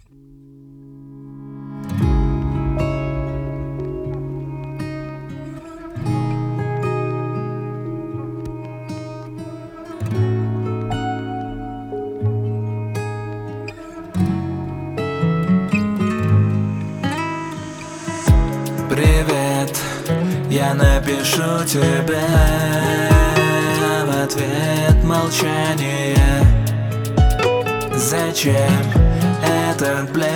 Привет, я напишу тебе в ответ молчание. Зачем этот блеф,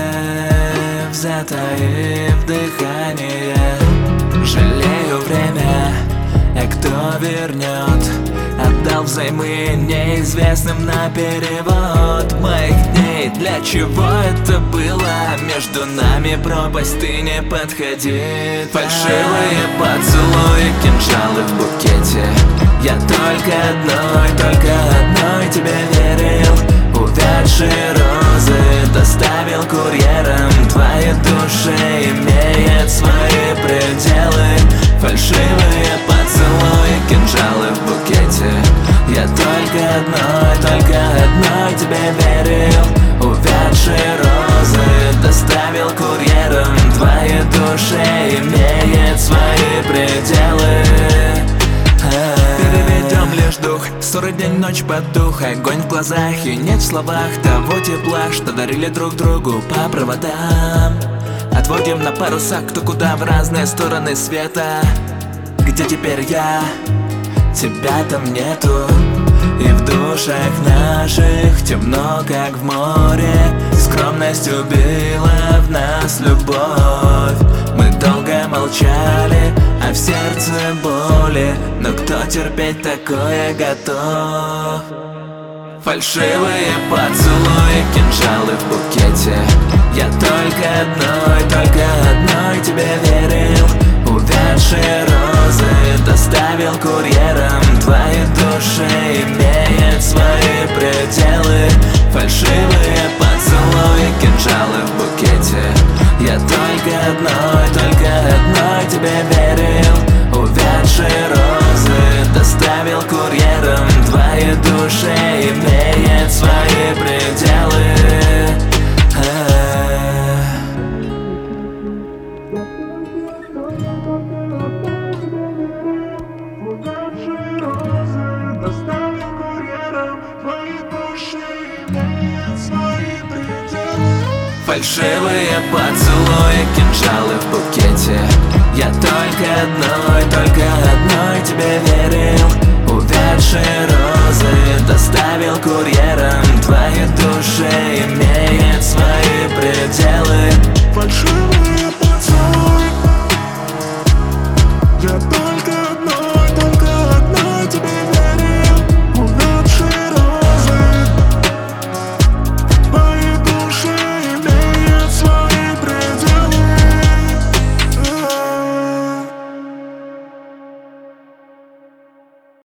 затаив дыхание? Жалею время, а кто вернет? Отдал взаймы неизвестным на перевод моих дней. Для чего это было? Между нами пропасть, ты не подходи. Фальшивые поцелуи, кинжалы в букете. Я только одной тебе верил. Увядшие розы доставил курьером. Твоя душа имеет свои пределы. Фальшивые поцелуи, кинжалы в букете. Я только одной тебе верил. Увядшие розы доставил курьером. Твоя душа имеет свои пределы. Переведем лишь дух, ссоры день, ночь потух. Огонь в глазах и нет в словах того тепла, что дарили друг другу по проводам. Отводим на парусах кто куда в разные стороны света. Где теперь я? Тебя там нету. И в душах наших темно, как в море. Скромность убила в нас любовь. Мы долго молчали, а в сердце боли. Но кто терпеть такое готов? Фальшивые поцелуи, кинжалы в букете. Я только одной тебе верил. Увядшие розы доставил курьером. Твоя душа имеет свои пределы. Фальшивые поцелуи, кинжалы в букете. Я только одной тебе верил. Увядшие розы доставил курьером. Твоя душа имеет свои пределы. Фальшивые поцелуи, кинжалы в букете. Я только одной тебе верил. Увядшие розы доставил курьером. Твоя душа имеет свои пределы. Фальшивые поцелуи, я